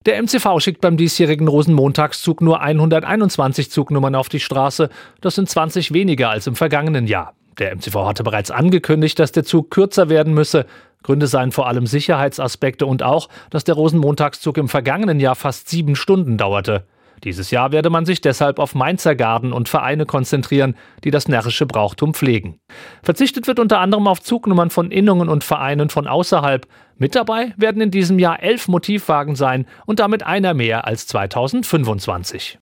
Der MCV schickt beim diesjährigen Rosenmontagszug nur 121 Zugnummern auf die Straße. Das sind 20 weniger als im vergangenen Jahr. Der MCV hatte bereits angekündigt, dass der Zug kürzer werden müsse. Gründe seien vor allem Sicherheitsaspekte und auch, dass der Rosenmontagszug im vergangenen Jahr fast 7 Stunden dauerte. Dieses Jahr werde man sich deshalb auf Mainzer Garden und Vereine konzentrieren, die das närrische Brauchtum pflegen. Verzichtet wird unter anderem auf Zugnummern von Innungen und Vereinen von außerhalb. Mit dabei werden in diesem Jahr 11 Motivwagen sein und damit einer mehr als 2025.